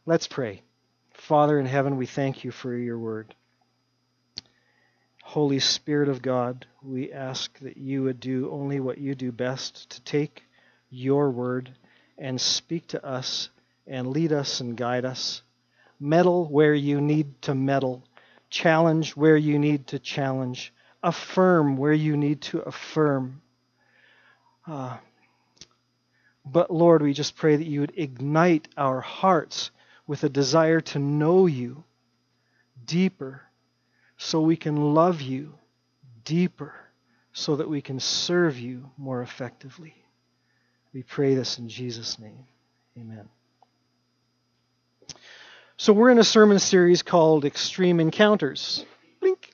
Let's pray. Father in heaven, we thank you for your word. Holy Spirit of God, we ask that you would do only what you do best, to take your word and speak to us and lead us and guide us. Meddle where you need to meddle. Challenge where you need to challenge. Affirm where you need to affirm. But Lord, we just pray that you would ignite our hearts with a desire to know you deeper, so we can love you deeper, so that we can serve you more effectively. We pray this in Jesus' name. Amen. So we're in a sermon series called Extreme Encounters. Blink.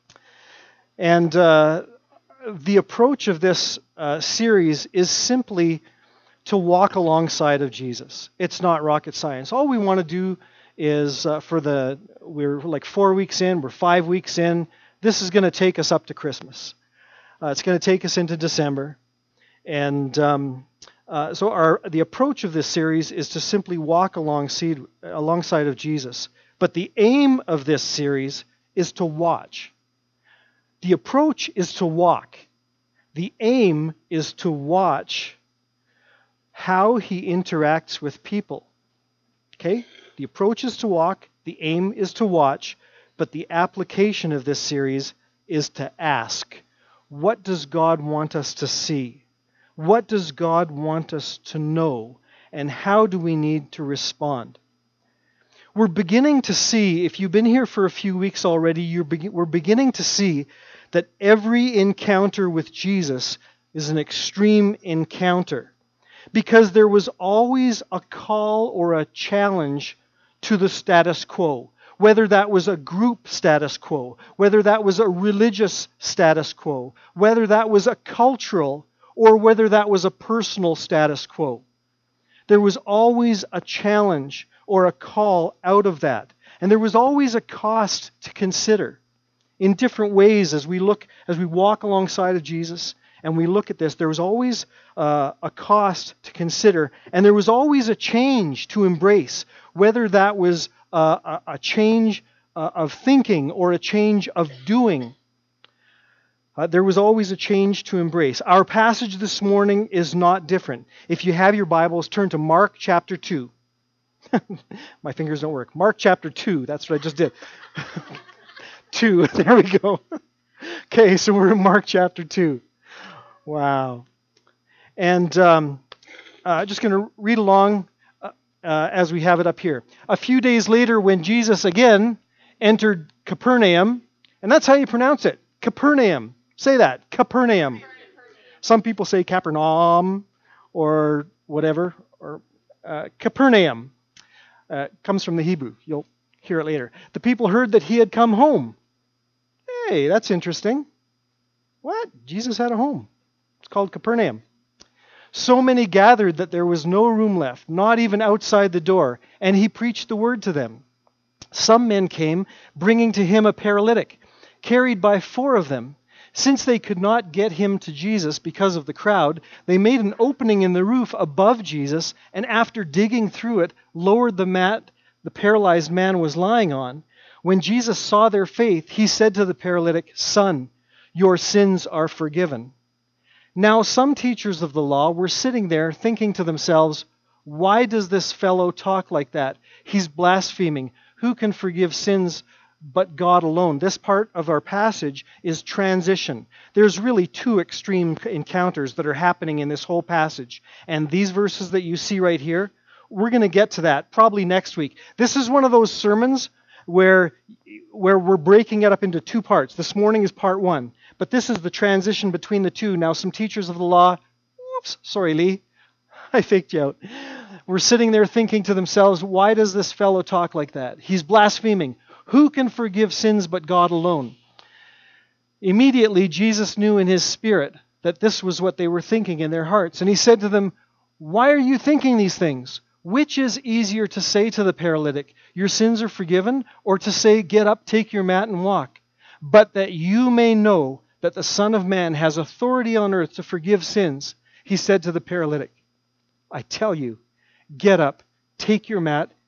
And the approach of this series is simply to walk alongside of Jesus. It's not rocket science. All we want to do is we're like 4 weeks in, we're 5 weeks in. This is going to take us up to Christmas. It's going to take us into December. And so the approach of this series is to simply walk alongside of Jesus. But the aim of this series is to watch. The approach is to walk. The aim is to watch how he interacts with people. Okay? The approach is to walk, the aim is to watch, but the application of this series is to ask, what does God want us to see? What does God want us to know? And how do we need to respond? We're beginning to see, if you've been here for a few weeks already, we're beginning to see that every encounter with Jesus is an extreme encounter. Because there was always a call or a challenge to the status quo. Whether that was a group status quo, whether that was a religious status quo, whether that was a cultural, or whether that was a personal status quo. There was always a challenge or a call out of that. And there was always a cost to consider in different ways as we walk alongside of Jesus. And we look at this, there was always a cost to consider, and there was always a change to embrace, whether that was a change of thinking or a change of doing. There was always a change to embrace. Our passage this morning is not different. If you have your Bibles, turn to Mark chapter 2. My fingers don't work. Mark chapter 2, that's what I just did. 2, there we go. Okay, so we're in Mark chapter 2. Wow. And just going to read along as we have it up here. A few days later, when Jesus again entered Capernaum, and that's how you pronounce it, Capernaum. Say that, Capernaum. Some people say Capernaum or whatever, or Capernaum. Comes from the Hebrew. You'll hear it later. The people heard that he had come home. Hey, that's interesting. What? Jesus had a home. It's called Capernaum. So many gathered that there was no room left, not even outside the door, and he preached the word to them. Some men came, bringing to him a paralytic, carried by 4 of them. Since they could not get him to Jesus because of the crowd, they made an opening in the roof above Jesus, and after digging through it, lowered the mat the paralyzed man was lying on. When Jesus saw their faith, he said to the paralytic, "Son, your sins are forgiven." Now some teachers of the law were sitting there thinking to themselves, "Why does this fellow talk like that? He's blaspheming. Who can forgive sins but God alone?" This part of our passage is transition. There's really 2 extreme encounters that are happening in this whole passage. And these verses that you see right here, we're going to get to that probably next week. This is one of those sermons where we're breaking it up into 2 parts. This morning is part 1. But this is the transition between the 2. Now, some teachers of the law, whoops, sorry, Lee, I faked you out. Were sitting there thinking to themselves, why does this fellow talk like that? He's blaspheming. Who can forgive sins but God alone? Immediately, Jesus knew in his spirit that this was what they were thinking in their hearts. And he said to them, "Why are you thinking these things? Which is easier to say to the paralytic, 'Your sins are forgiven,' or to say, 'Get up, take your mat and walk'? But that you may know that the Son of Man has authority on earth to forgive sins," he said to the paralytic, "I tell you, get up, take your mat,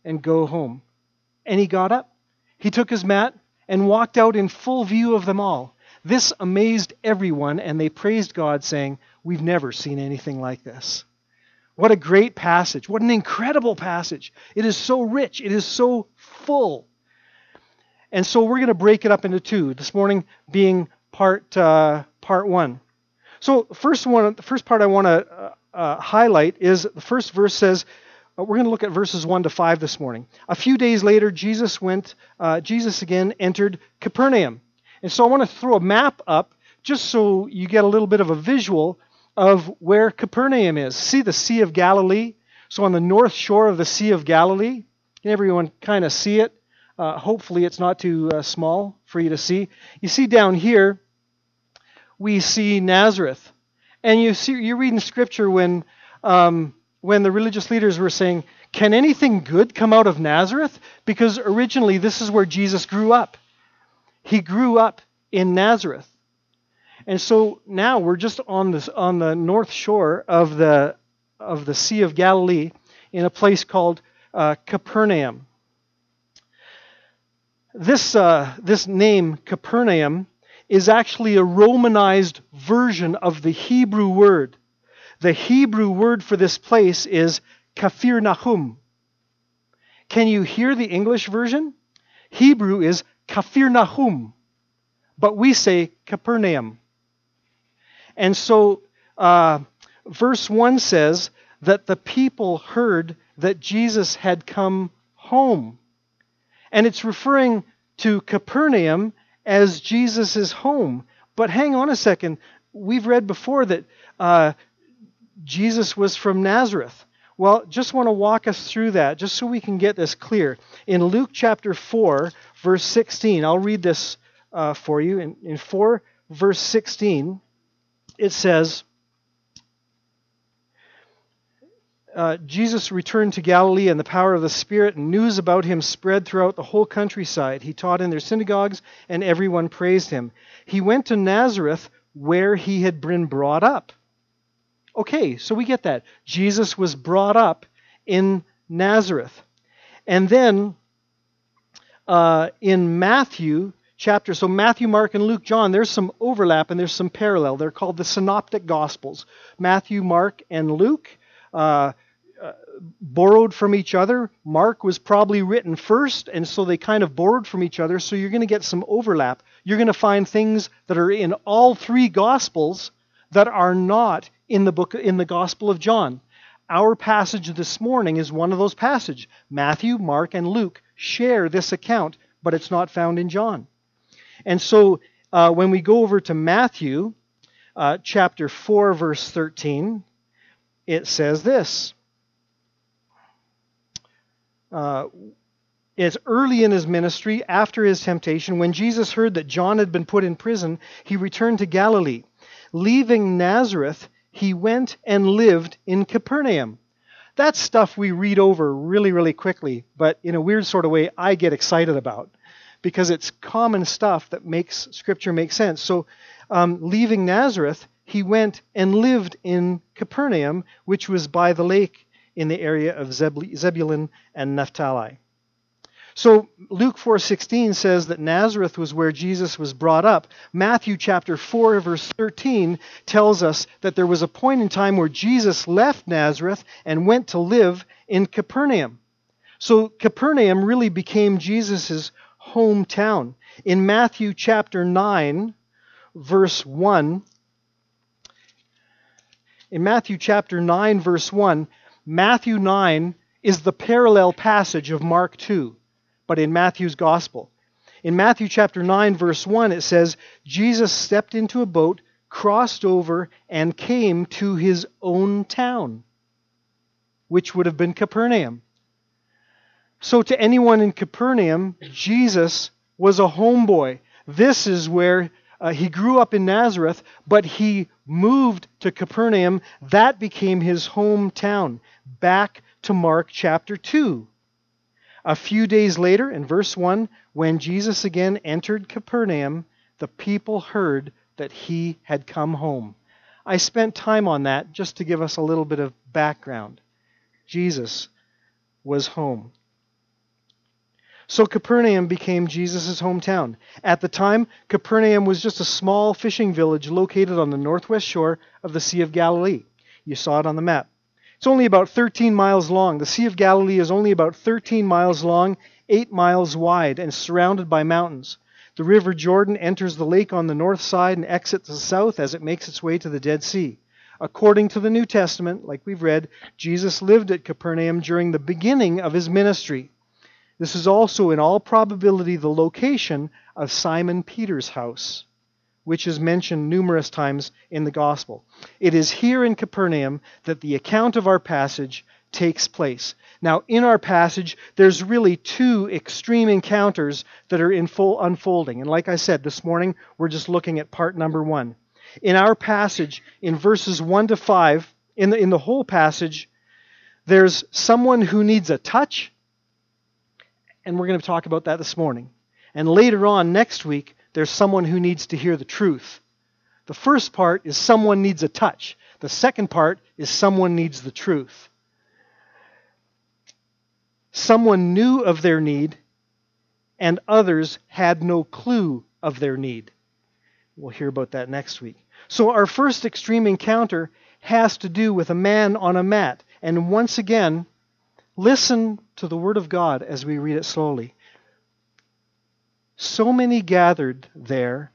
and go home. And he got up, he took his mat, and walked out in full view of them all. This amazed everyone, and they praised God, saying, "We've never seen anything like this." What a great passage. What an incredible passage. It is so rich. It is so full. And so we're going to break it up into two, this morning being part one. So the first part I want to highlight is the first verse says, we're going to look at verses 1 to 5 this morning. A few days later, Jesus again entered Capernaum. And so I want to throw a map up just so you get a little bit of a visual of where Capernaum is. See the Sea of Galilee? So on the north shore of the Sea of Galilee, can everyone kind of see it? Hopefully it's not too small for you to see. You see down here, we see Nazareth. And you're reading Scripture when the religious leaders were saying, can anything good come out of Nazareth? Because originally this is where Jesus grew up. He grew up in Nazareth. And so now we're just on the north shore of the Sea of Galilee in a place called Capernaum. This name, Capernaum, is actually a Romanized version of the Hebrew word. The Hebrew word for this place is Kaphir-nahum. Can you hear the English version? Hebrew is Kaphir-nahum, but we say Capernaum. And so verse 1 says that the people heard that Jesus had come home. And it's referring to Capernaum as Jesus' home. But hang on a second. We've read before that Jesus was from Nazareth. Well, just want to walk us through that, just so we can get this clear. In Luke chapter 4, verse 16, I'll read this for you. In 4, verse 16, it says, Jesus returned to Galilee in the power of the Spirit, and news about him spread throughout the whole countryside. He taught in their synagogues, and everyone praised him. He went to Nazareth, where he had been brought up. Okay, so we get that. Jesus was brought up in Nazareth. And then in Matthew chapter, so Matthew, Mark, and Luke, John, there's some overlap and there's some parallel. They're called the Synoptic Gospels. Matthew, Mark, and Luke borrowed from each other. Mark was probably written first, and so they kind of borrowed from each other, so you're going to get some overlap. You're going to find things that are in all three Gospels that are not in the Gospel of John. Our passage this morning is one of those passages. Matthew, Mark, and Luke share this account, but it's not found in John. And so when we go over to Matthew chapter 4, verse 13, it says this. It's early in his ministry, after his temptation, when Jesus heard that John had been put in prison, he returned to Galilee. Leaving Nazareth, he went and lived in Capernaum. That's stuff we read over really, really quickly, but in a weird sort of way, I get excited about, because it's common stuff that makes Scripture make sense. So, leaving Nazareth, he went and lived in Capernaum, which was by the lake in the area of Zebulun and Naphtali. So Luke 4:16 says that Nazareth was where Jesus was brought up. Matthew chapter 4, verse 13 tells us that there was a point in time where Jesus left Nazareth and went to live in Capernaum. So Capernaum really became Jesus' hometown. In Matthew chapter 9, verse 1, Matthew 9 is the parallel passage of Mark 2. But in Matthew's Gospel. In Matthew chapter 9, verse 1, it says, Jesus stepped into a boat, crossed over, and came to his own town, which would have been Capernaum. So to anyone in Capernaum, Jesus was a homeboy. This is where he grew up in Nazareth, but he moved to Capernaum. That became his hometown. Back to Mark chapter 2. A few days later, in verse 1, when Jesus again entered Capernaum, the people heard that he had come home. I spent time on that just to give us a little bit of background. Jesus was home. So Capernaum became Jesus' hometown. At the time, Capernaum was just a small fishing village located on the northwest shore of the Sea of Galilee. You saw it on the map. It's only about 13 miles long. The Sea of Galilee is only about 13 miles long, 8 miles wide, and surrounded by mountains. The River Jordan enters the lake on the north side and exits the south as it makes its way to the Dead Sea. According to the New Testament, like we've read, Jesus lived at Capernaum during the beginning of his ministry. This is also, in all probability, the location of Simon Peter's house, which is mentioned numerous times in the Gospel. It is here in Capernaum that the account of our passage takes place. Now, in our passage, there's really two extreme encounters that are in full unfolding. And like I said, this morning, we're just looking at part number 1. In our passage, in verses 1 to 5, in the whole passage, there's someone who needs a touch, and we're going to talk about that this morning. And later on, next week, there's someone who needs to hear the truth. The first part is someone needs a touch. The second part is someone needs the truth. Someone knew of their need, and others had no clue of their need. We'll hear about that next week. So our first extreme encounter has to do with a man on a mat. And once again, listen to the Word of God as we read it slowly. So many gathered that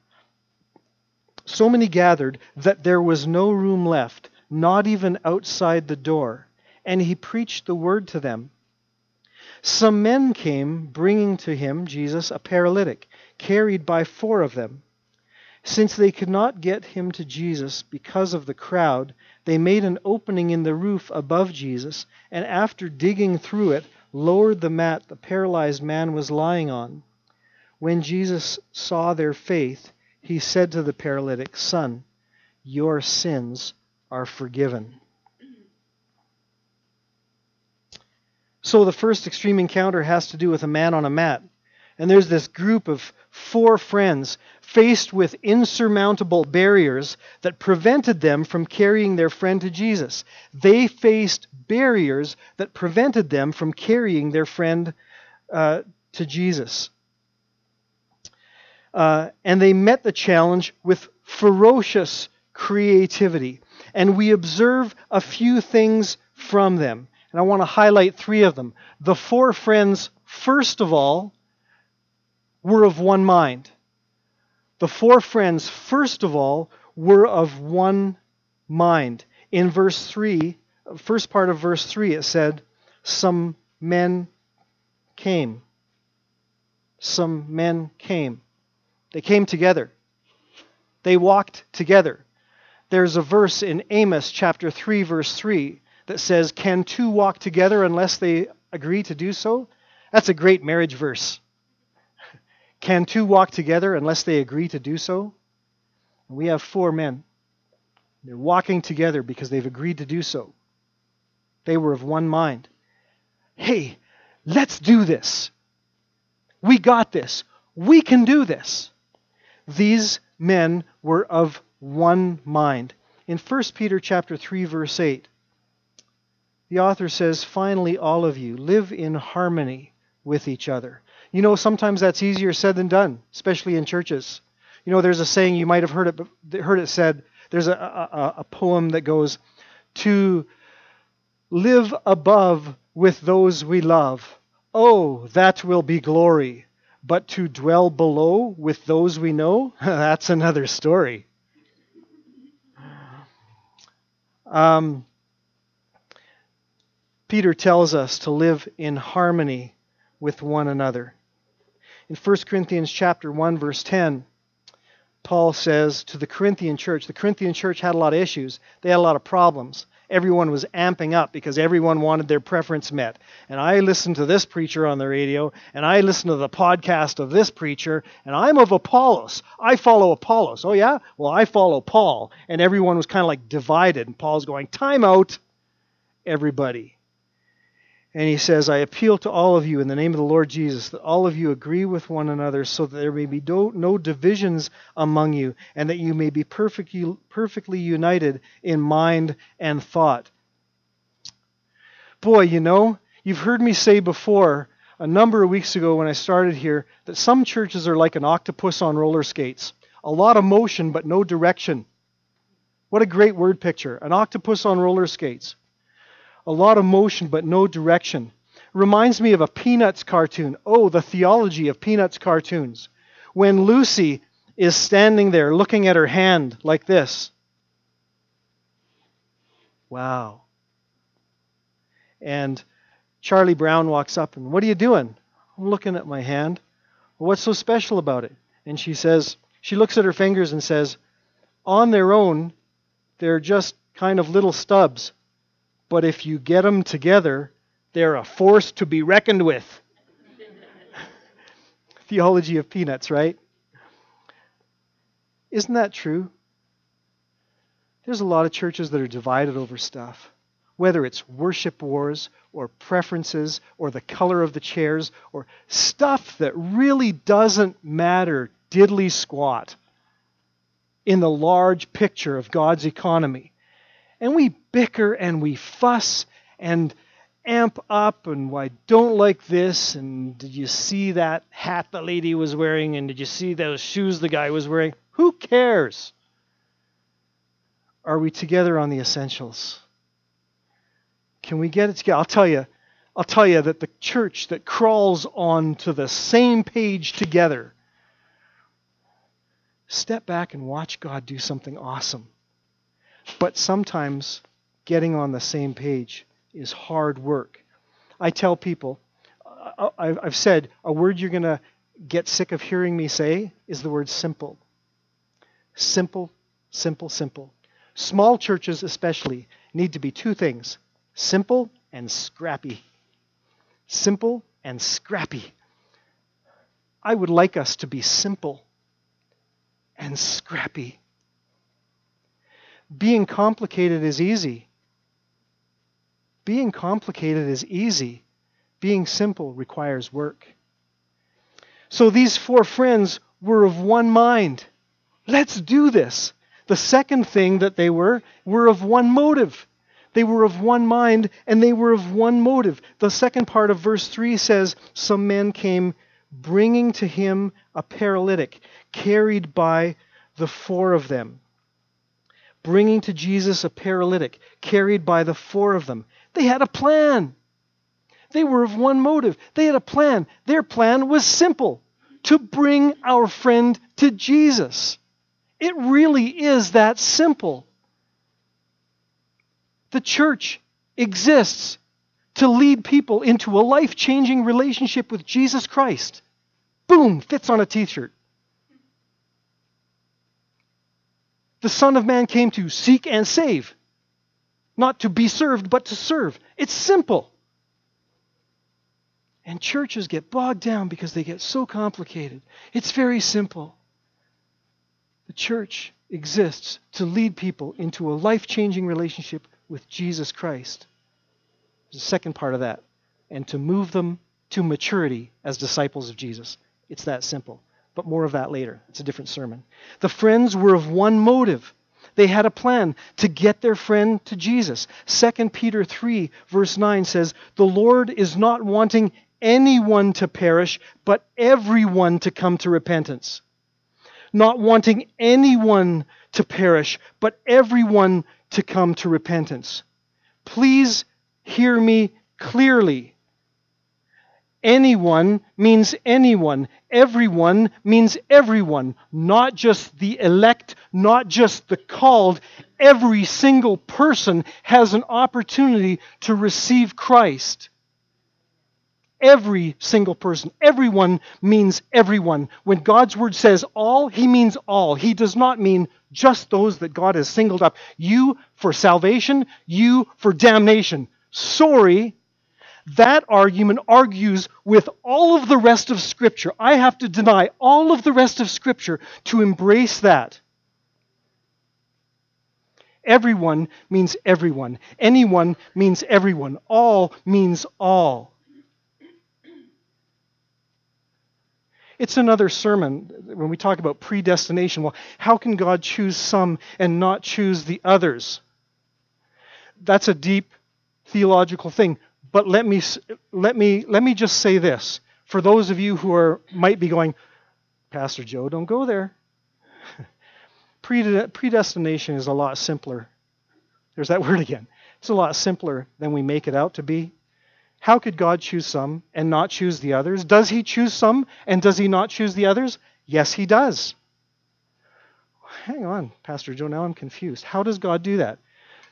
there was no room left, not even outside the door, and he preached the word to them. Some men came, bringing to him, Jesus, a paralytic, carried by 4 of them. Since they could not get him to Jesus because of the crowd, they made an opening in the roof above Jesus, and after digging through it, lowered the mat the paralyzed man was lying on. When Jesus saw their faith, he said to the paralytic, "Son, your sins are forgiven." So the first extreme encounter has to do with a man on a mat. And there's this group of 4 friends faced with insurmountable barriers that prevented them from carrying their friend to Jesus. They faced barriers that prevented them from carrying their friend to Jesus. And they met the challenge with ferocious creativity. And we observe a few things from them. And I want to highlight 3 of them. The 4 friends, first of all, were of one mind. The 4 friends, first of all, were of one mind. In verse 3, first part of verse 3, it said, some men came. Some men came. They came together. They walked together. There's a verse in Amos chapter 3, verse 3 that says, "Can 2 walk together unless they agree to do so?" That's a great marriage verse. Can 2 walk together unless they agree to do so? And we have 4 men. They're walking together because they've agreed to do so. They were of one mind. Hey, let's do this. We got this. We can do this. These men were of one mind. In 1 Peter chapter 3, verse 8, the author says, "Finally, all of you, live in harmony with each other." You know, sometimes that's easier said than done, especially in churches. You know, there's a saying, you might have heard it said, there's a poem that goes, "To live above with those we love, oh, that will be glory. But to dwell below with those we know, that's another story." Peter tells us to live in harmony with one another. In 1 Corinthians chapter 1, verse 10, Paul says to the Corinthian church had a lot of issues. They had a lot of problems. Everyone was amping up because everyone wanted their preference met. And I listened to this preacher on the radio, and I listened to the podcast of this preacher, and I'm of Apollos. I follow Apollos. Oh yeah? Well, I follow Paul. And everyone was kind of like divided. And Paul's going, "Time out, everybody." And he says, "I appeal to all of you in the name of the Lord Jesus, that all of you agree with one another so that there may be no divisions among you, and that you may be perfectly united in mind and thought." Boy, you know, you've heard me say before, a number of weeks ago when I started here that some churches are like an octopus on roller skates. A lot of motion, but no direction. What a great word picture. An octopus on roller skates. A lot of motion, but no direction. Reminds me of a Peanuts cartoon. Oh, the theology of Peanuts cartoons. When Lucy is standing there looking at her hand like this. Wow. And Charlie Brown walks up and, what are you doing? I'm looking at my hand. Well, what's so special about it? And she looks at her fingers and says, on their own, they're just kind of little stubs. But if you get them together, they're a force to be reckoned with. Theology of Peanuts, right? Isn't that true? There's a lot of churches that are divided over stuff. Whether it's worship wars or preferences or the color of the chairs or stuff that really doesn't matter diddly squat in the large picture of God's economy. And we bicker and we fuss and amp up, and I don't like this, and did you see that hat the lady was wearing, and did you see those shoes the guy was wearing? Who cares? Are we together on the essentials? Can we get it together? I'll tell you that the church that crawls onto the same page together, step back and watch God do something awesome. But sometimes getting on the same page is hard work. I tell people, I've said, a word you're going to get sick of hearing me say is the word simple. Simple, simple, simple. Small churches especially need to be two things: simple and scrappy. Simple and scrappy. I would like us to be simple and scrappy. Being complicated is easy. Being complicated is easy. Being simple requires work. So these four friends were of one mind. Let's do this. The second thing that they were of one motive. They were of one mind and they were of one motive. The second part of verse 3 says, some men came bringing to him a paralytic, carried by the four of them. Bringing to Jesus a paralytic, carried by the four of them. They had a plan. They were of one motive. They had a plan. Their plan was simple: to bring our friend to Jesus. It really is that simple. The church exists to lead people into a life-changing relationship with Jesus Christ. Boom, fits on a t-shirt. The Son of Man came to seek and save, not to be served, but to serve. It's simple. And churches get bogged down because they get so complicated. It's very simple. The church exists to lead people into a life-changing relationship with Jesus Christ. There's the second part of that. And to move them to maturity as disciples of Jesus. It's that simple. But more of that later. It's a different sermon. The friends were of one motive. They had a plan to get their friend to Jesus. 2 Peter 3 verse 9 says, the Lord is not wanting anyone to perish, but everyone to come to repentance. Not wanting anyone to perish, but everyone to come to repentance. Please hear me clearly. Anyone means anyone. Everyone means everyone. Not just the elect, not just the called. Every single person has an opportunity to receive Christ. Every single person. Everyone means everyone. When God's word says all, he means all. He does not mean just those that God has singled up. You for salvation, you for damnation. Sorry. That argument argues with all of the rest of Scripture. I have to deny all of the rest of Scripture to embrace that. Everyone means everyone. Anyone means everyone. All means all. It's another sermon when we talk about predestination. Well, how can God choose some and not choose the others? That's a deep theological thing. But let me just say this. For those of you who might be going, Pastor Joe, don't go there. Predestination is a lot simpler. There's that word again. It's a lot simpler than we make it out to be. How could God choose some and not choose the others? Does he choose some and does he not choose the others? Yes, he does. Hang on, Pastor Joe, now I'm confused. How does God do that?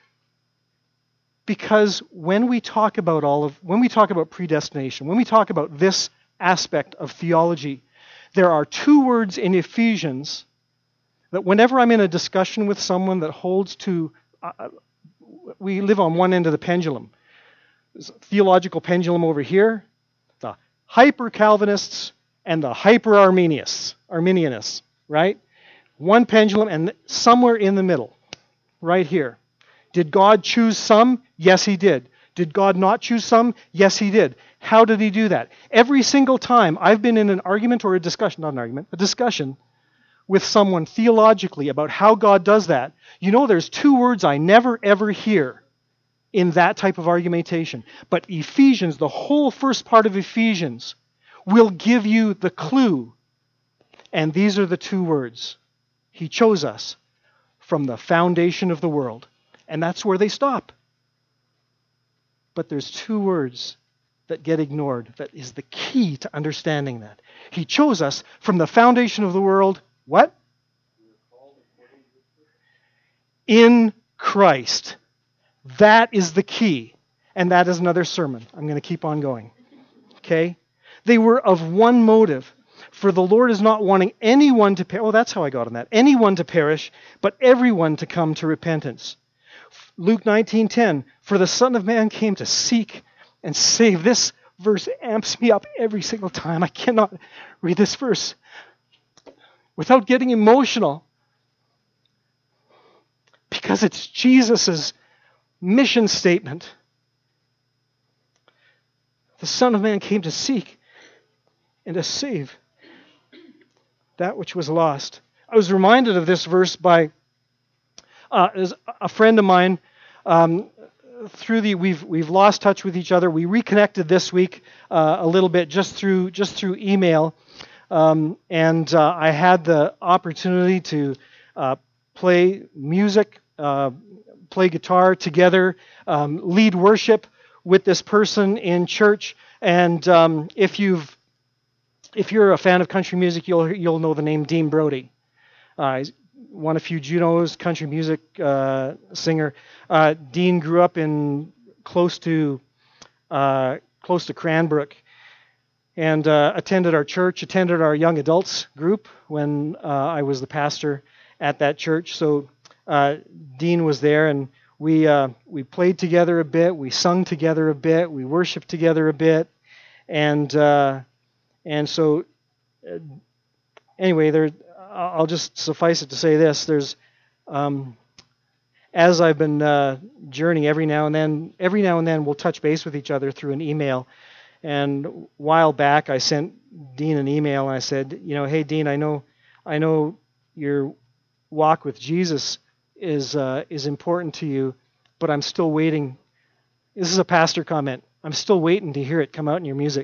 Because when we talk about predestination, when we talk about this aspect of theology, there are two words in Ephesians that whenever I'm in a discussion with someone that holds to, we live on one end of the pendulum. There's a theological pendulum over here, the hyper-Calvinists and the hyper-Arminianists, right? One pendulum and somewhere in the middle, right here. Did God choose some? Yes, he did. Did God not choose some? Yes, he did. How did he do that? Every single time I've been in an argument or a discussion, not an argument, a discussion with someone theologically about how God does that, you know there's two words I never ever hear in that type of argumentation. But Ephesians, the whole first part of Ephesians, will give you the clue. And these are the two words. He chose us from the foundation of the world. And that's where they stop. But there's two words that get ignored. That is the key to understanding that. He chose us from the foundation of the world. What? In Christ. That is the key. And that is another sermon. I'm going to keep on going. Okay? They were of one motive. For the Lord is not wanting anyone to perish. Oh, that's how I got on that. Anyone to perish, but everyone to come to repentance. Luke 19:10, for the Son of Man came to seek and save. This verse amps me up every single time. I cannot read this verse without getting emotional. Because it's Jesus' mission statement. The Son of Man came to seek and to save that which was lost. I was reminded of this verse by a friend of mine. We've lost touch with each other. We reconnected this week a little bit just through email, and I had the opportunity to play music, play guitar together, lead worship with this person in church. And if you're a fan of country music, you'll know the name Dean Brody. He's won a few Junos, country music singer. Dean grew up in close to Cranbrook, and attended our church, attended our young adults group when I was the pastor at that church. So Dean was there, and we played together a bit, we sung together a bit, we worshiped together a bit, and so anyway, I'll just suffice it to say this: there's as I've been journeying, every now and then we'll touch base with each other through an email. And a while back, I sent Dean an email, and I said, hey Dean, I know your walk with Jesus is important to you, but I'm still waiting. This is a pastor comment. I'm still waiting to hear it come out in your music.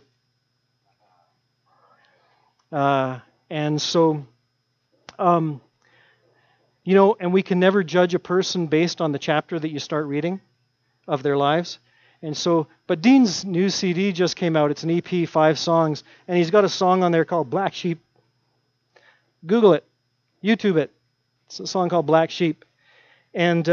And so, and we can never judge a person based on the chapter that you start reading of their lives. And so, but Dean's new CD just came out. It's an EP, 5 songs, and he's got a song on there called Black Sheep. Google it, YouTube it. It's a song called Black Sheep, and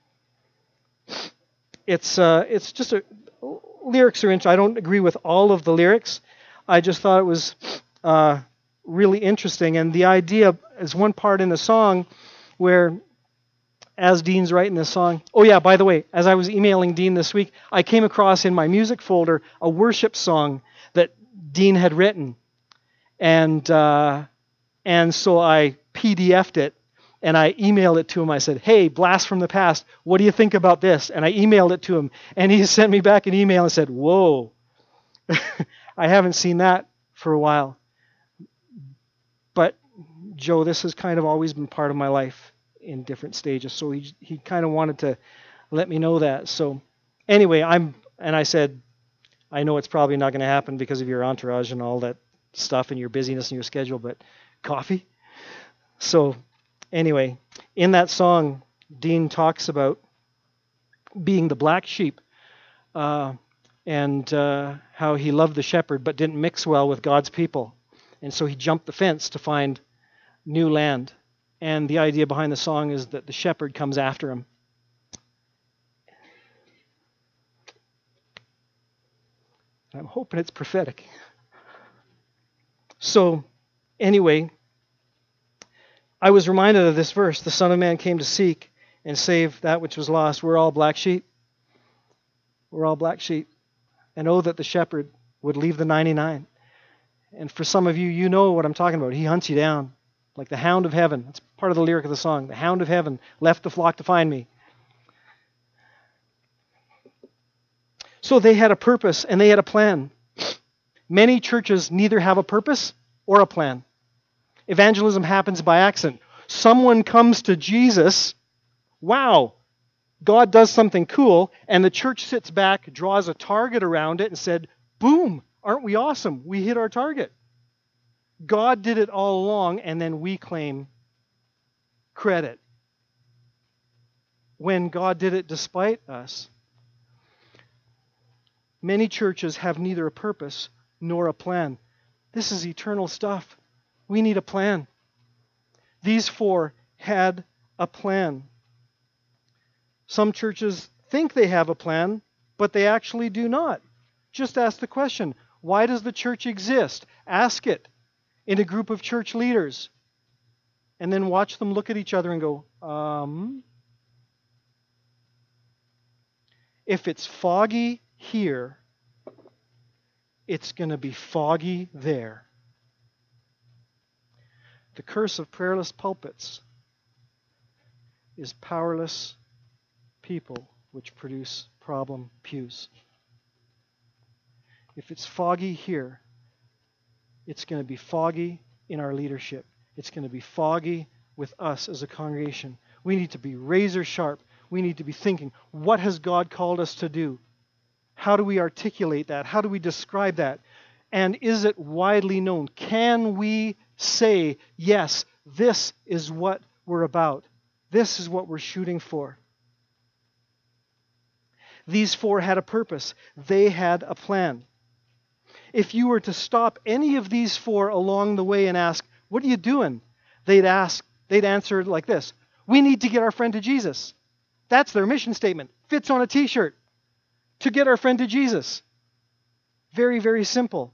it's just lyrics are interesting. I don't agree with all of the lyrics. I just thought it was really interesting, and the idea is one part in the song where, as Dean's writing this song, oh yeah, by the way, as I was emailing Dean this week, I came across in my music folder a worship song that Dean had written, and so I PDF'd it, and I emailed it to him. I said, hey, blast from the past, what do you think about this? And I emailed it to him, and he sent me back an email and said, whoa, I haven't seen that for a while. But Joe, this has kind of always been part of my life in different stages. So he kind of wanted to let me know that. So anyway, I said, I know it's probably not going to happen because of your entourage and all that stuff and your busyness and your schedule, but coffee? So anyway, in that song, Dean talks about being the black sheep and how he loved the shepherd but didn't mix well with God's people. And so he jumped the fence to find new land. And the idea behind the song is that the shepherd comes after him. I'm hoping it's prophetic. So, anyway, I was reminded of this verse. The Son of Man came to seek and save that which was lost. We're all black sheep. We're all black sheep. And oh, that the shepherd would leave the 99. And for some of you, you know what I'm talking about. He hunts you down like the hound of heaven. That's part of the lyric of the song. The hound of heaven left the flock to find me. So they had a purpose and they had a plan. Many churches neither have a purpose or a plan. Evangelism happens by accident. Someone comes to Jesus. Wow, God does something cool, and the church sits back, draws a target around it, and said, boom, aren't we awesome? We hit our target. God did it all along, and then we claim credit when God did it despite us. Many churches have neither a purpose nor a plan. This is eternal stuff. We need a plan. These four had a plan. Some churches think they have a plan, but they actually do not. Just ask the question, why does the church exist? Ask it in a group of church leaders. And then watch them look at each other and go, if it's foggy here, it's going to be foggy there. The curse of prayerless pulpits is powerless people which produce problem pews. If it's foggy here, it's going to be foggy in our leadership. It's going to be foggy with us as a congregation. We need to be razor sharp. We need to be thinking, what has God called us to do? How do we articulate that? How do we describe that? And is it widely known? Can we say, yes, this is what we're about. This is what we're shooting for. These four had a purpose. They had a plan. If you were to stop any of these four along the way and ask, what are you doing? They'd answer like this. We need to get our friend to Jesus. That's their mission statement. Fits on a t-shirt. To get our friend to Jesus. Very, very simple.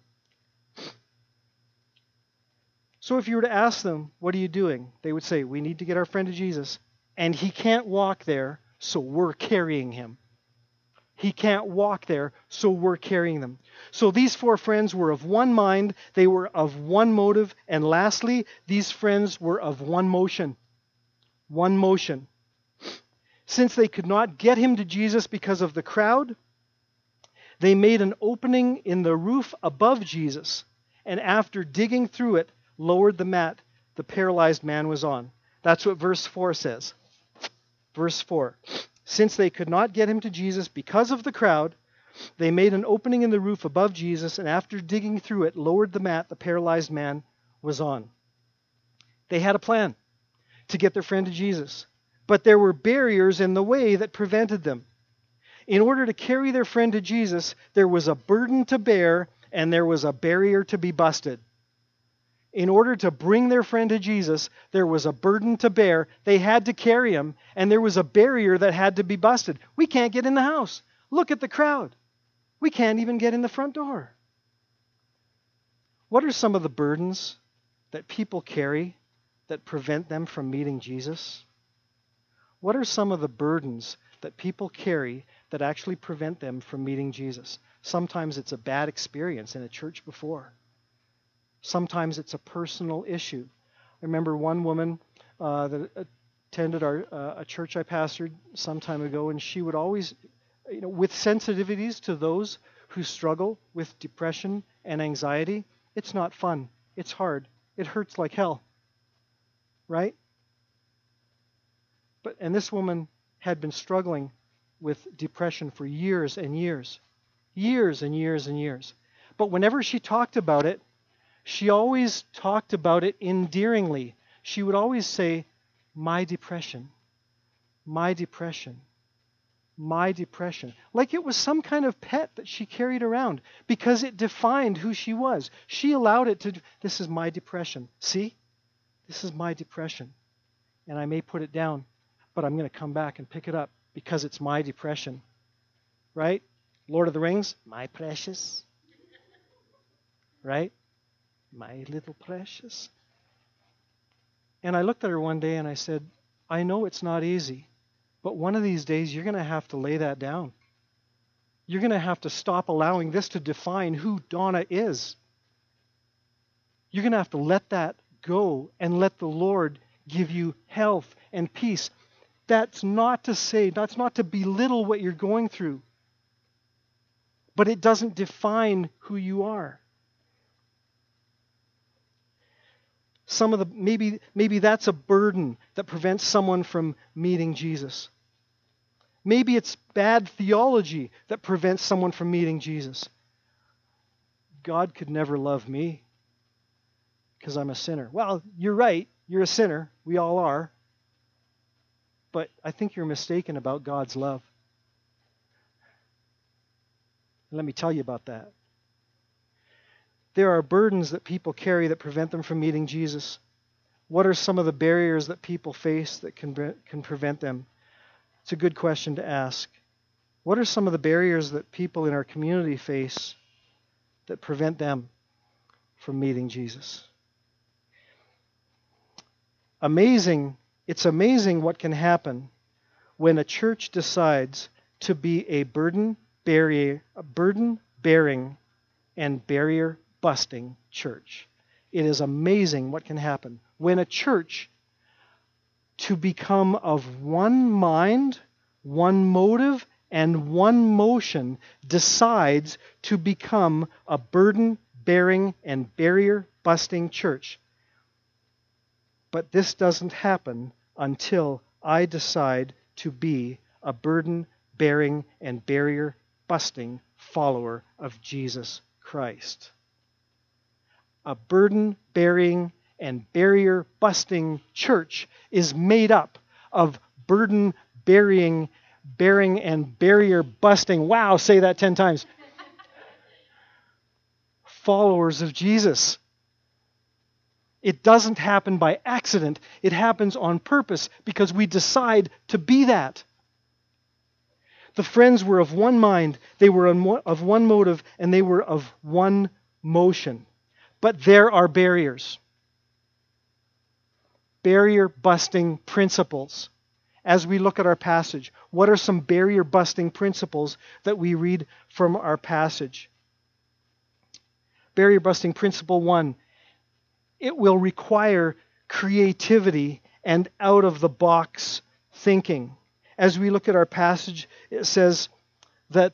So if you were to ask them, what are you doing? They would say, we need to get our friend to Jesus. And he can't walk there, so we're carrying him. He can't walk there, so we're carrying them. So these four friends were of one mind. They were of one motive. And lastly, these friends were of one motion. One motion. Since they could not get him to Jesus because of the crowd, they made an opening in the roof above Jesus. And after digging through it, lowered the mat the paralyzed man was on. That's what verse 4 says. Verse 4. Since they could not get him to Jesus because of the crowd, they made an opening in the roof above Jesus, and after digging through it, lowered the mat the paralyzed man was on. They had a plan to get their friend to Jesus, but there were barriers in the way that prevented them. In order to carry their friend to Jesus, there was a burden to bear, and there was a barrier to be busted. In order to bring their friend to Jesus, there was a burden to bear. They had to carry him, and there was a barrier that had to be busted. We can't get in the house. Look at the crowd. We can't even get in the front door. What are some of the burdens that people carry that prevent them from meeting Jesus? What are some of the burdens that people carry that actually prevent them from meeting Jesus? Sometimes it's a bad experience in a church before. Sometimes it's a personal issue. I remember one woman that attended a church I pastored some time ago, and she would always, with sensitivities to those who struggle with depression and anxiety, it's not fun. It's hard. It hurts like hell. Right? And this woman had been struggling with depression for years and years. Years and years and years. But whenever she talked about it, she always talked about it endearingly. She would always say, my depression, my depression, my depression. Like it was some kind of pet that she carried around because it defined who she was. She allowed it to, this is my depression. See? This is my depression. And I may put it down, but I'm going to come back and pick it up because it's my depression. Right? Lord of the Rings, my precious. Right? My little precious. And I looked at her one day and I said, I know it's not easy, but one of these days you're going to have to lay that down. You're going to have to stop allowing this to define who Donna is. You're going to have to let that go and let the Lord give you health and peace. That's not to say, that's not to belittle what you're going through, but it doesn't define who you are. Some of the maybe that's a burden that prevents someone from meeting Jesus. Maybe it's bad theology that prevents someone from meeting Jesus. God could never love me because I'm a sinner. Well, you're right. You're a sinner. We all are. But I think you're mistaken about God's love. Let me tell you about that. There are burdens that people carry that prevent them from meeting Jesus. What are some of the barriers that people face that can prevent them? It's a good question to ask. What are some of the barriers that people in our community face that prevent them from meeting Jesus? It's amazing what can happen when a church decides to be a burden-bearing and barrier-busting church. It is amazing what can happen when a church to become of one mind, one motive, and one motion decides to become a burden-bearing and barrier-busting church. But this doesn't happen until I decide to be a burden-bearing and barrier-busting follower of Jesus Christ. A burden-bearing and barrier-busting church is made up of burden-bearing and barrier-busting, wow, say that 10 times, followers of Jesus. It doesn't happen by accident. It happens on purpose because we decide to be that. The friends were of one mind, they were of one motive, and they were of one motion. But there are barriers. Barrier-busting principles. As we look at our passage, what are some barrier-busting principles that we read from our passage? Barrier-busting principle 1. It will require creativity and out-of-the-box thinking. As we look at our passage, it says that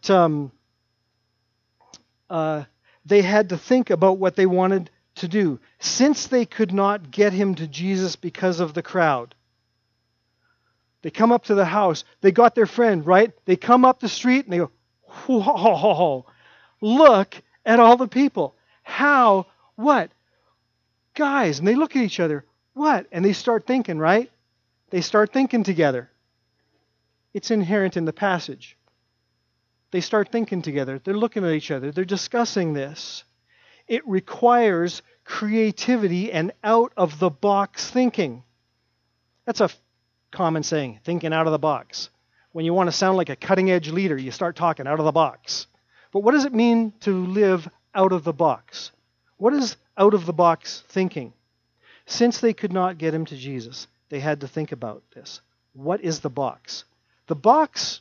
they had to think about what they wanted to do, since they could not get him to Jesus because of the crowd. They come up to the house. They got their friend, right? They come up the street and they go, whoa, look at all the people. How? What? Guys, and they look at each other. What? And they start thinking, right? They start thinking together. It's inherent in the passage. They start thinking together. They're looking at each other. They're discussing this. It requires creativity and out-of-the-box thinking. That's a common saying, thinking out of the box. When you want to sound like a cutting-edge leader, you start talking out of the box. But what does it mean to live out of the box? What is out-of-the-box thinking? Since they could not get him to Jesus, they had to think about this. What is the box? The box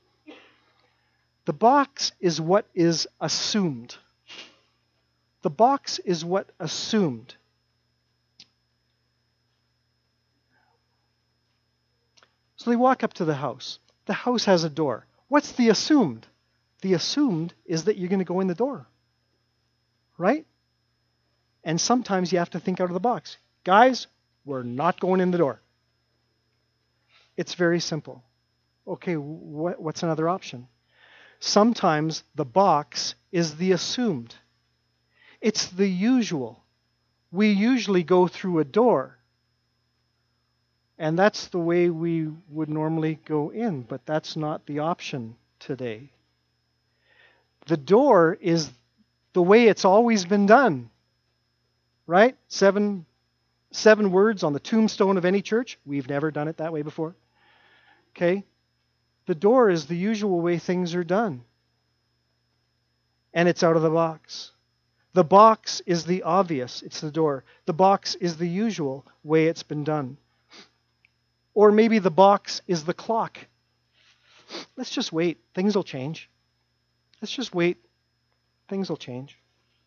is what is assumed. The box is what assumed. So they walk up to the house. The house has a door. What's the assumed? The assumed is that you're going to go in the door. Right? And sometimes you have to think out of the box. Guys, we're not going in the door. It's very simple. Okay, what's another option? sometimes the box is the assumed. It's the usual. We usually go through a door. And that's the way we would normally go in, but that's not the option today. The door is the way it's always been done. Right? Seven words on the tombstone of any church. We've never done it that way before. Okay? The door is the usual way things are done. And it's out of the box. The box is the obvious. It's the door. The box is the usual way it's been done. Or maybe the box is the clock. Let's just wait. Things will change. Let's just wait. Things will change.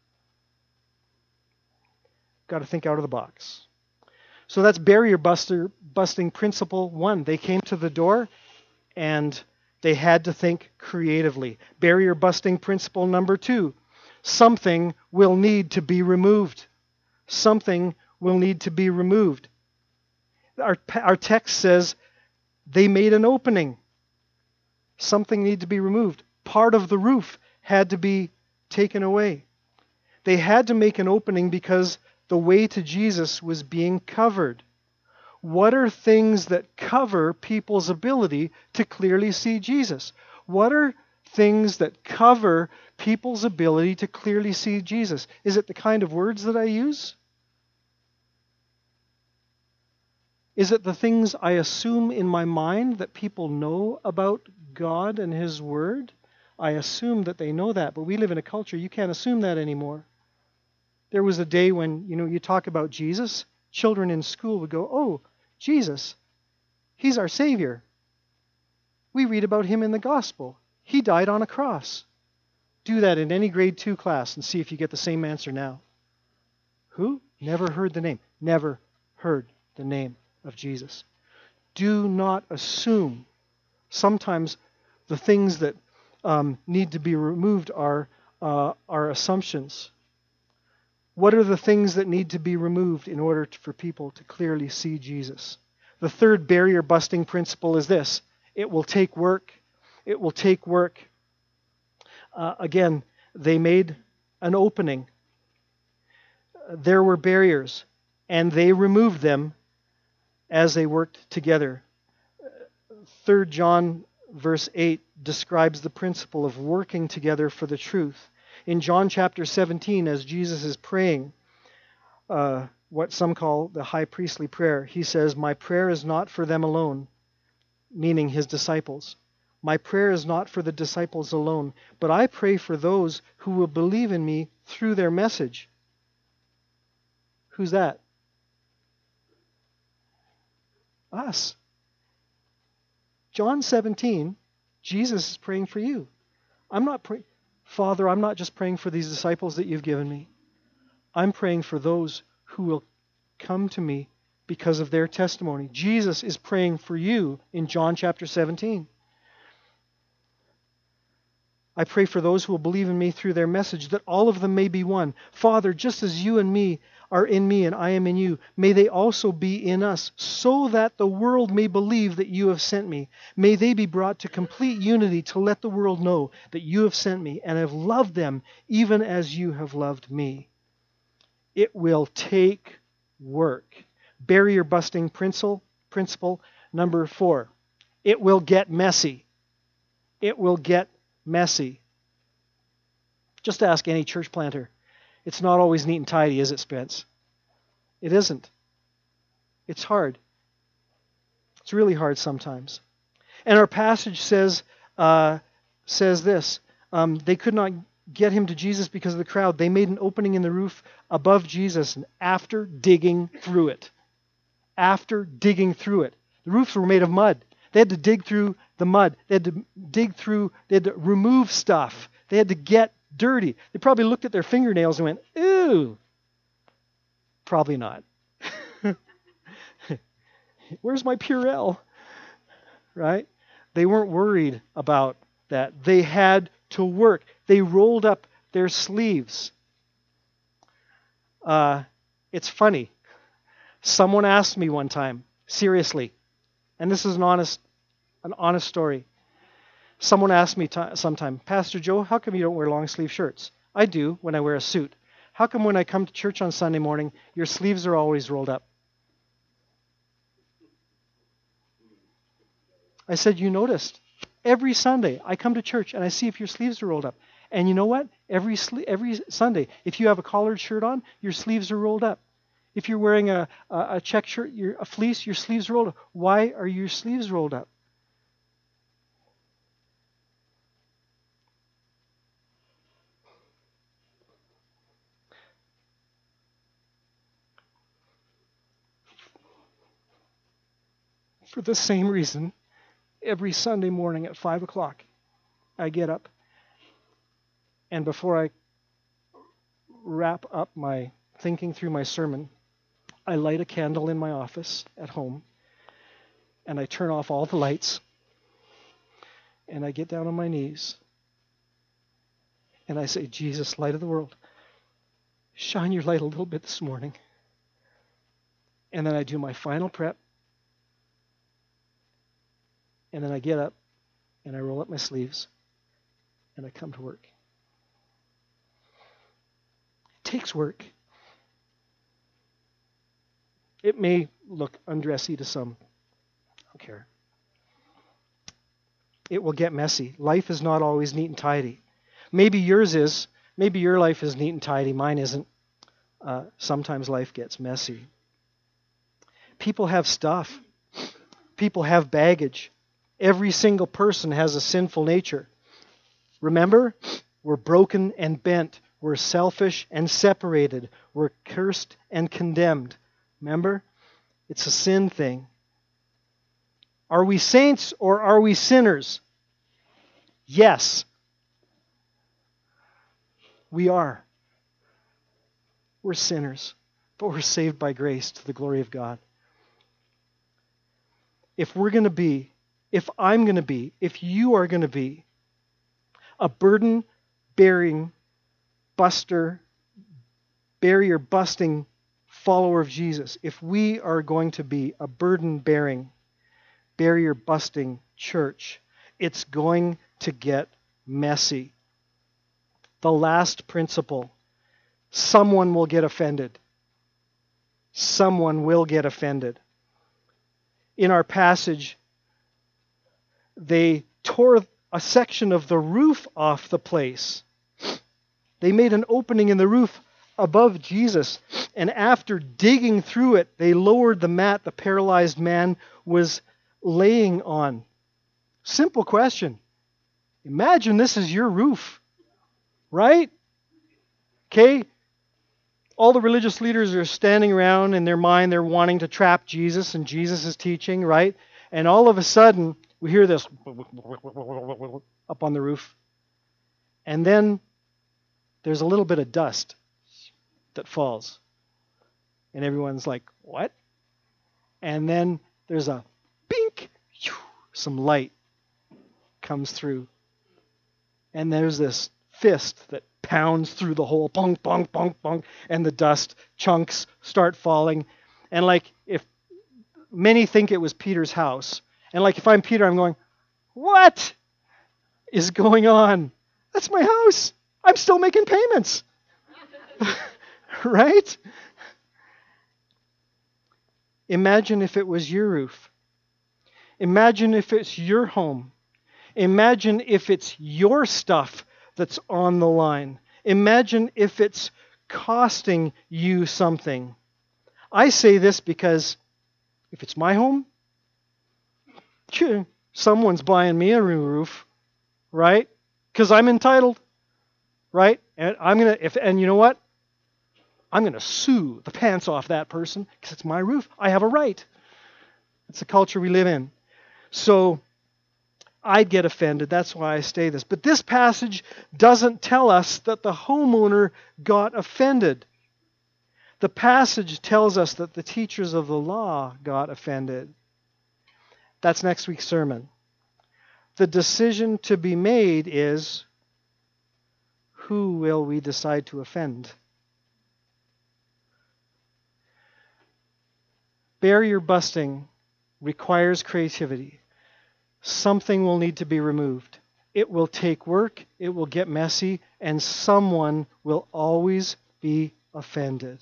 Got to think out of the box. So that's barrier busting principle 1. They came to the door and they had to think creatively. Barrier busting principle number 2. Something will need to be removed. Something will need to be removed. Our text says they made an opening. Something needed to be removed. Part of the roof had to be taken away. They had to make an opening because the way to Jesus was being covered. What are things that cover people's ability to clearly see Jesus? What are things that cover people's ability to clearly see Jesus? Is it the kind of words that I use? Is it the things I assume in my mind that people know about God and His Word? I assume that they know that, but we live in a culture you can't assume that anymore. There was a day when, you talk about Jesus, children in school would go, "Oh, Jesus, He's our Savior. We read about Him in the Gospel. He died on a cross." Do that in any grade 2 class and see if you get the same answer now. Who? Never heard the name. Never heard the name of Jesus. Do not assume. Sometimes the things that need to be removed are assumptions. What are the things that need to be removed in order for people to clearly see Jesus? The third barrier-busting principle is this. It will take work. It will take work. Again, they made an opening. There were barriers, and they removed them as they worked together. 3 John verse 8 describes the principle of working together for the truth. In John chapter 17, as Jesus is praying, what some call the high priestly prayer, he says, "My prayer is not for them alone," meaning his disciples. "My prayer is not for the disciples alone, but I pray for those who will believe in me through their message." Who's that? Us. John 17, Jesus is praying for you. I'm not praying, "Father, I'm not just praying for these disciples that you've given me. I'm praying for those who will come to me because of their testimony." Jesus is praying for you in John chapter 17. "I pray for those who will believe in me through their message, that all of them may be one. Father, just as you and me are in me and I am in you, may they also be in us, so that the world may believe that you have sent me. May they be brought to complete unity to let the world know that you have sent me and have loved them even as you have loved me." It will take work. Barrier-busting principle number 4. It will get messy. It will get messy. Just ask any church planter. It's not always neat and tidy, is it, Spence? It isn't. It's hard. It's really hard sometimes. And our passage says this. They could not get him to Jesus because of the crowd. They made an opening in the roof above Jesus, and after digging through it, the roofs were made of mud. They had to dig through the mud. They had to remove stuff. They had to get dirty. They probably looked at their fingernails and went, "Ew." Probably not. Where's my Purell? Right? They weren't worried about that. They had to work. They rolled up their sleeves. It's funny. Someone asked me one time, seriously, and this is an honest story. Someone asked me sometime, Pastor Joe, how come you don't wear long sleeve shirts? I do when I wear a suit. How come when I come to church on Sunday morning, your sleeves are always rolled up? I said, you noticed. Every Sunday, I come to church and I see if your sleeves are rolled up. And you know what? Every Sunday, if you have a collared shirt on, your sleeves are rolled up. If you're wearing a check shirt, a fleece, your sleeves are rolled up. Why are your sleeves rolled up? For the same reason, every Sunday morning at 5 o'clock, I get up, and before I wrap up my thinking through my sermon, I light a candle in my office at home, and I turn off all the lights, and I get down on my knees, and I say, Jesus, light of the world, shine your light a little bit this morning. And then I do my final prep, and then I get up, and I roll up my sleeves, and I come to work. It takes work. It may look undressy to some. I don't care. It will get messy. Life is not always neat and tidy. Maybe yours is. Maybe your life is neat and tidy. Mine isn't. Sometimes life gets messy. People have stuff. People have baggage. Every single person has a sinful nature. Remember, we're broken and bent. We're selfish and separated. We're cursed and condemned. Remember? It's a sin thing. Are we saints or are we sinners? Yes. We are. We're sinners, but we're saved by grace to the glory of God. If we're going to be, if I'm going to be, if you are going to be a burden-bearing, barrier-busting follower of Jesus, if we are going to be a burden-bearing, barrier-busting church, it's going to get messy. The last principle, someone will get offended. Someone will get offended. In our passage, they tore a section of the roof off the place. They made an opening in the roof above Jesus, and after digging through it, they lowered the mat the paralyzed man was laying on. Simple question. Imagine this is your roof, right? Okay? All the religious leaders are standing around in their mind, they're wanting to trap Jesus, and Jesus is teaching, right? And all of a sudden, we hear this up on the roof. And then there's a little bit of dust that falls. And everyone's like, what? And then there's a bink, some light comes through. And there's this fist that pounds through the hole, bonk, bonk, bonk, bonk, and the dust chunks start falling. And like if many think it was Peter's house, and like if I'm Peter, I'm going, what is going on? That's my house. I'm still making payments. Right? Imagine if it was your roof. Imagine if it's your home. Imagine if it's your stuff that's on the line. Imagine if it's costing you something. I say this because if it's my home, someone's buying me a new roof, right? Because I'm entitled, right? And and you know what? I'm gonna sue the pants off that person because it's my roof. I have a right. It's the culture we live in. So I'd get offended. That's why I say this. But this passage doesn't tell us that the homeowner got offended. The passage tells us that the teachers of the law got offended. That's next week's sermon. The decision to be made is, who will we decide to offend? Barrier busting requires creativity. Something will need to be removed. It will take work, it will get messy, and someone will always be offended.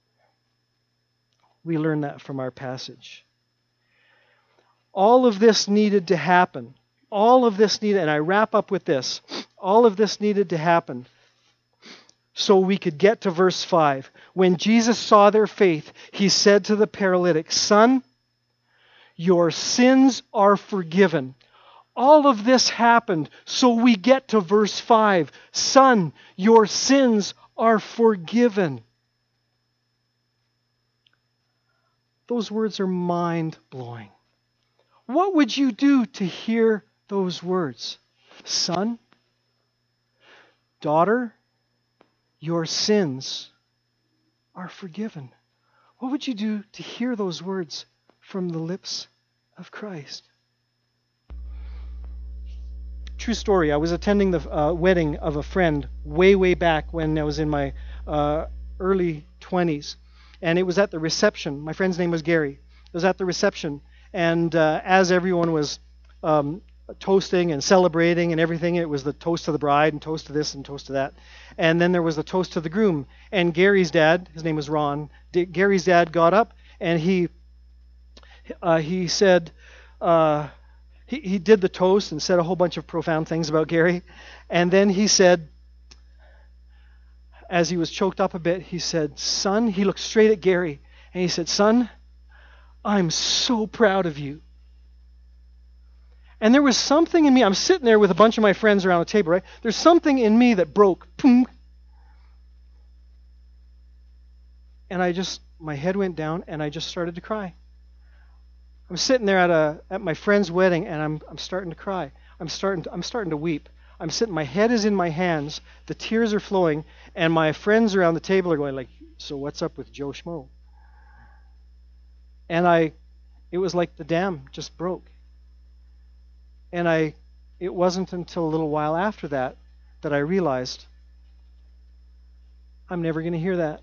We learn that from our passage. All of this needed to happen. All of this needed, and I wrap up with this. All of this needed to happen so we could get to verse 5. When Jesus saw their faith, he said to the paralytic, "Son, your sins are forgiven." All of this happened so we get to verse 5. Son, your sins are forgiven. Those words are mind-blowing. What would you do to hear those words? Son, daughter, your sins are forgiven. What would you do to hear those words from the lips of Christ? True story. I was attending the wedding of a friend way back when I was in my early 20s. And it was at the reception. My friend's name was Gary. It was at the reception. And as everyone was toasting and celebrating and everything, it was the toast to the bride and toast to this and toast to that. And then there was the toast to the groom. And Gary's dad, his name was Ron, Gary's dad got up and he said, he did the toast and said a whole bunch of profound things about Gary. And then he said, as he was choked up a bit, he said, "Son," he looked straight at Gary, and he said, "Son, I'm so proud of you." And there was something in me. I'm sitting there with a bunch of my friends around the table, right? There's something in me that broke. Boom. And my head went down, and I just started to cry. I'm sitting there at my friend's wedding, and I'm starting to cry. I'm starting to weep. I'm sitting, my head is in my hands, the tears are flowing, and my friends around the table are going like, "So what's up with Joe Schmo?" And it was like the dam just broke. And it wasn't until a little while after that I realized I'm never going to hear that.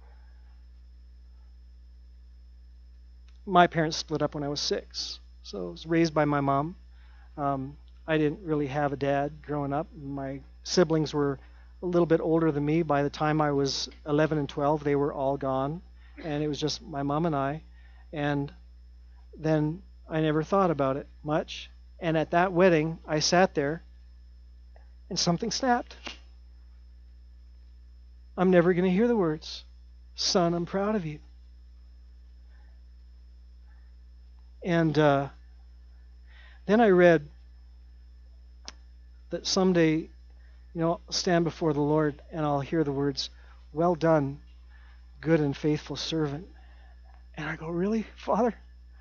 My parents split up when I was 6, so I was raised by my mom. I didn't really have a dad growing up. My siblings were a little bit older than me. By the time I was 11 and 12, they were all gone, and it was just my mom and I. And then I never thought about it much. And at that wedding, I sat there, and something snapped. I'm never going to hear the words, "Son, I'm proud of you." And then I read that someday, I'll stand before the Lord and I'll hear the words, "Well done, good and faithful servant." And I go, "Really, Father?"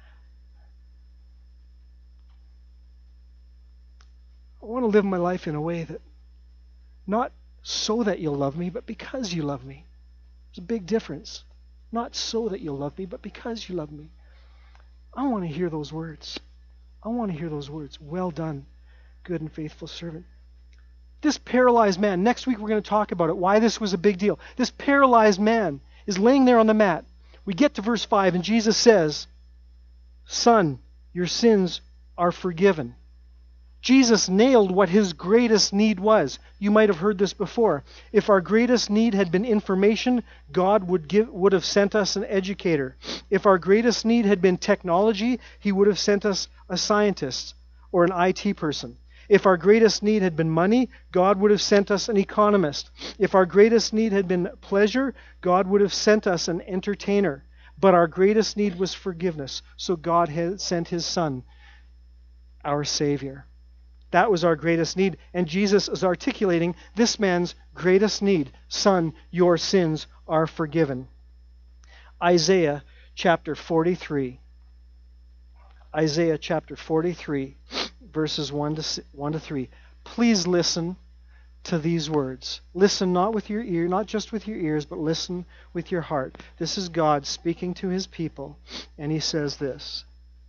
I want to live my life in a way that, not so that you'll love me, but because you love me. There's a big difference. Not so that you'll love me, but because you love me. I want to hear those words. I want to hear those words. "Well done, good and faithful servant." This paralyzed man, next week we're going to talk about it, why this was a big deal. This paralyzed man is laying there on the mat. We get to verse 5 and Jesus says, "Son, your sins are forgiven." Jesus nailed what his greatest need was. You might have heard this before. If our greatest need had been information, God would have sent us an educator. If our greatest need had been technology, he would have sent us a scientist or an IT person. If our greatest need had been money, God would have sent us an economist. If our greatest need had been pleasure, God would have sent us an entertainer. But our greatest need was forgiveness. So God had sent his Son, our Savior. That was our greatest need. And Jesus is articulating this man's greatest need. "Son, your sins are forgiven." Isaiah chapter 43. Isaiah chapter 43, verses 1 to 3. Please listen to these words. Listen not with your ear, not just with your ears, but listen with your heart. This is God speaking to his people, and he says this.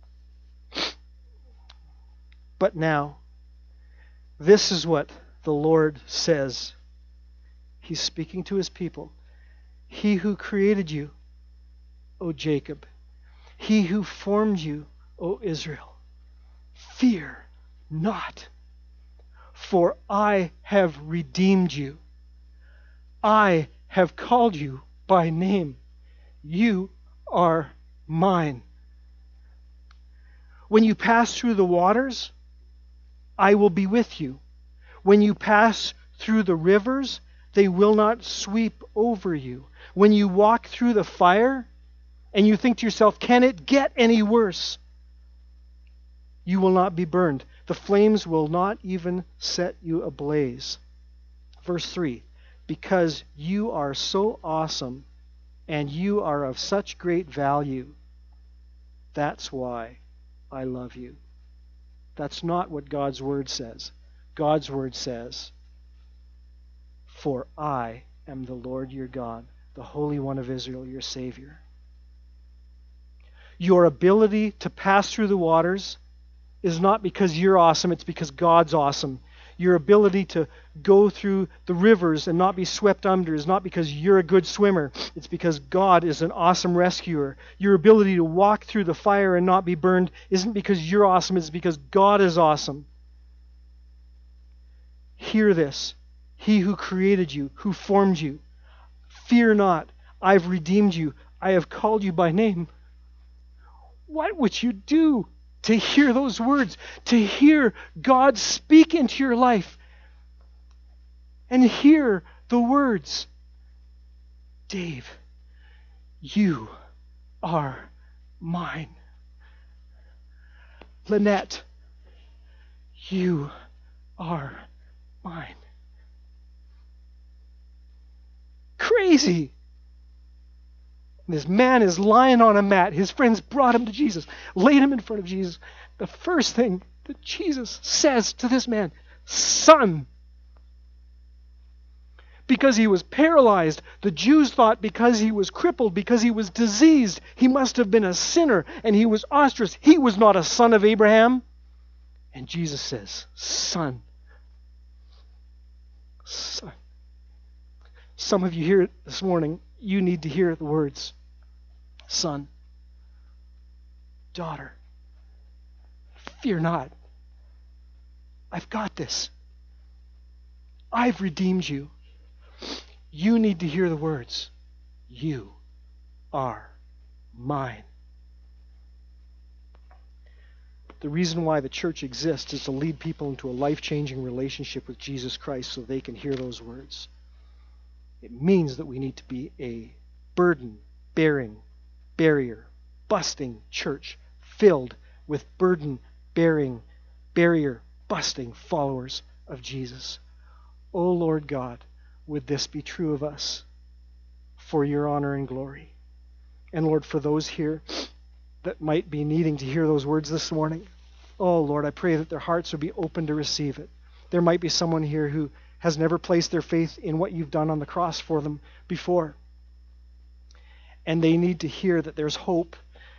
"But now, this is what the Lord says." He's speaking to his people. "He who created you, O Jacob, he who formed you, O Israel, fear not, For I have redeemed you. I have called you by name. You are mine. When you pass through the waters, I will be with you. When you pass through the rivers, they will not sweep over you. When you walk through the fire, and you think to yourself, can it get any worse? You will not be burned. The flames will not even set you ablaze. Verse 3, because you are so awesome and you are of such great value, that's why I love you. That's not what God's Word says. God's Word says, for I am the Lord your God, the Holy One of Israel, your Savior. Your ability to pass through the waters is not because you're awesome, it's because God's awesome. Your ability to go through the rivers and not be swept under is not because you're a good swimmer, it's because God is an awesome rescuer. Your ability to walk through the fire and not be burned isn't because you're awesome, it's because God is awesome. Hear this. He who created you, who formed you, fear not, I've redeemed you, I have called you by name. What would you do to hear those words? To hear God speak into your life and hear the words, Dave, you are mine. Lynette, you are mine. Crazy. This man is lying on a mat. His friends brought him to Jesus, laid him in front of Jesus. The first thing that Jesus says to this man, son. Because he was paralyzed, the Jews thought because he was crippled, because he was diseased, he must have been a sinner, and he was ostracized. He was not a son of Abraham. And Jesus says, son. Son. Some of you here this morning, you need to hear the words, son, daughter, fear not. I've got this. I've redeemed you. You need to hear the words, you are mine. The reason why the church exists is to lead people into a life-changing relationship with Jesus Christ so they can hear those words. It means that we need to be a burden-bearing, barrier-busting church filled with burden-bearing, barrier-busting followers of Jesus. O Lord God, would this be true of us for your honor and glory? And Lord, for those here that might be needing to hear those words this morning, oh Lord, I pray that their hearts would be open to receive it. There might be someone here who has never placed their faith in what you've done on the cross for them before. And they need to hear that there's hope.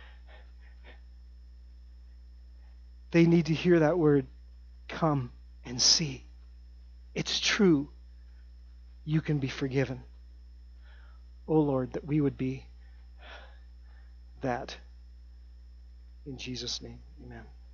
They need to hear that word, come and see. It's true. You can be forgiven. Oh Lord, that we would be that. In Jesus' name, amen.